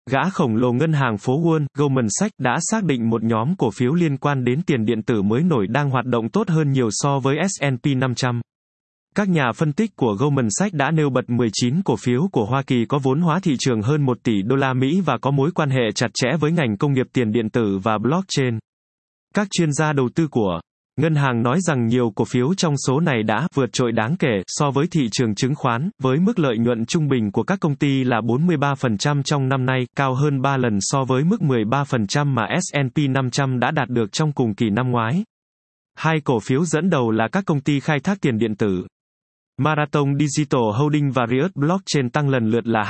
Gã khổng lồ ngân hàng phố Wall, Goldman Sachs đã xác định một nhóm cổ phiếu liên quan đến tiền điện tử mới nổi đang hoạt động tốt hơn nhiều so với S&P 500. Các nhà phân tích của Goldman Sachs đã nêu bật 19 cổ phiếu của Hoa Kỳ có vốn hóa thị trường hơn 1 tỷ đô la Mỹ và có mối quan hệ chặt chẽ với ngành công nghiệp tiền điện tử và blockchain. Các chuyên gia đầu tư của ngân hàng nói rằng nhiều cổ phiếu trong số này đã vượt trội đáng kể so với thị trường chứng khoán, với mức lợi nhuận trung bình của các công ty là 43% trong năm nay, cao hơn 3 lần so với mức 13% mà S&P 500 đã đạt được trong cùng kỳ năm ngoái. Hai cổ phiếu dẫn đầu là các công ty khai thác tiền điện tử. Marathon Digital Holding và Riot Blockchain tăng lần lượt là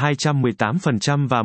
218% và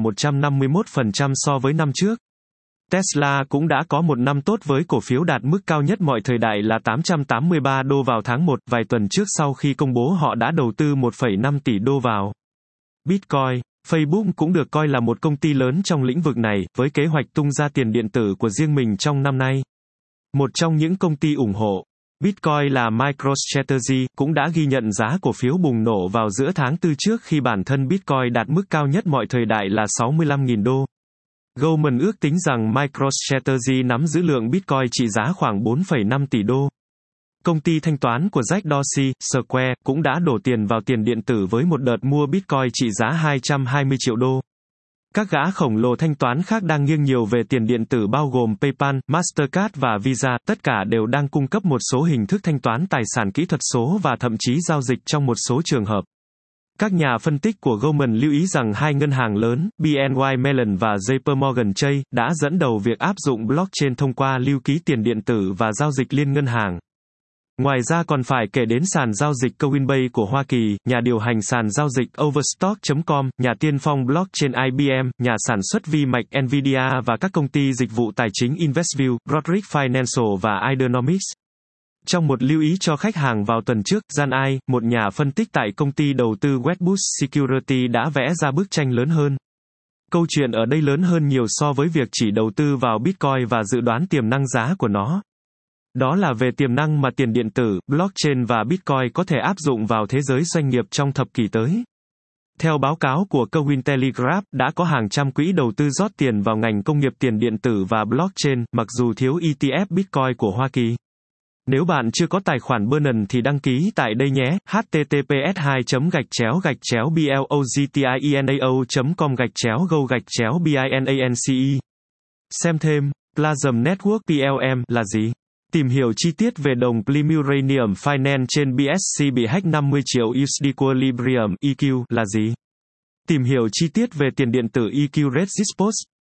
151% so với năm trước. Tesla cũng đã có một năm tốt với cổ phiếu đạt mức cao nhất mọi thời đại là 883 đô vào tháng 1, vài tuần trước sau khi công bố họ đã đầu tư 1,5 tỷ đô vào Bitcoin. Facebook cũng được coi là một công ty lớn trong lĩnh vực này, với kế hoạch tung ra tiền điện tử của riêng mình trong năm nay. Một trong những công ty ủng hộ Bitcoin là MicroStrategy, cũng đã ghi nhận giá cổ phiếu bùng nổ vào giữa tháng 4 trước khi bản thân Bitcoin đạt mức cao nhất mọi thời đại là 65.000 đô. Goldman ước tính rằng MicroStrategy nắm giữ lượng Bitcoin trị giá khoảng 4,5 tỷ đô. Công ty thanh toán của Jack Dorsey, Square, cũng đã đổ tiền vào tiền điện tử với một đợt mua Bitcoin trị giá 220 triệu đô. Các gã khổng lồ thanh toán khác đang nghiêng nhiều về tiền điện tử bao gồm PayPal, Mastercard và Visa, tất cả đều đang cung cấp một số hình thức thanh toán tài sản kỹ thuật số và thậm chí giao dịch trong một số trường hợp. Các nhà phân tích của Goldman lưu ý rằng hai ngân hàng lớn, BNY Mellon và JP Morgan Chase, đã dẫn đầu việc áp dụng blockchain thông qua lưu ký tiền điện tử và giao dịch liên ngân hàng. Ngoài ra còn phải kể đến sàn giao dịch Coinbase của Hoa Kỳ, nhà điều hành sàn giao dịch Overstock.com, nhà tiên phong blockchain IBM, nhà sản xuất vi mạch Nvidia và các công ty dịch vụ tài chính InvestView, Broderick Financial và Ideanomics. Trong một lưu ý cho khách hàng vào tuần trước, Jan Ai, một nhà phân tích tại công ty đầu tư Wedbush Security đã vẽ ra bức tranh lớn hơn. Câu chuyện ở đây lớn hơn nhiều so với việc chỉ đầu tư vào Bitcoin và dự đoán tiềm năng giá của nó. Đó là về tiềm năng mà tiền điện tử, blockchain và Bitcoin có thể áp dụng vào thế giới doanh nghiệp trong thập kỷ tới. Theo báo cáo của Cointelegraph, đã có hàng trăm quỹ đầu tư rót tiền vào ngành công nghiệp tiền điện tử và blockchain, mặc dù thiếu ETF Bitcoin của Hoa Kỳ. Nếu bạn chưa có tài khoản Binance thì đăng ký tại đây nhé. https://blogtinao.com/go-binance. Xem thêm, Plasm Network PLM là gì? Tìm hiểu chi tiết về đồng Plimuranium Finance trên BSC bị hack 50 triệu USD Equilibrium EQ là gì? Tìm hiểu chi tiết về tiền điện tử EQ Resist Post.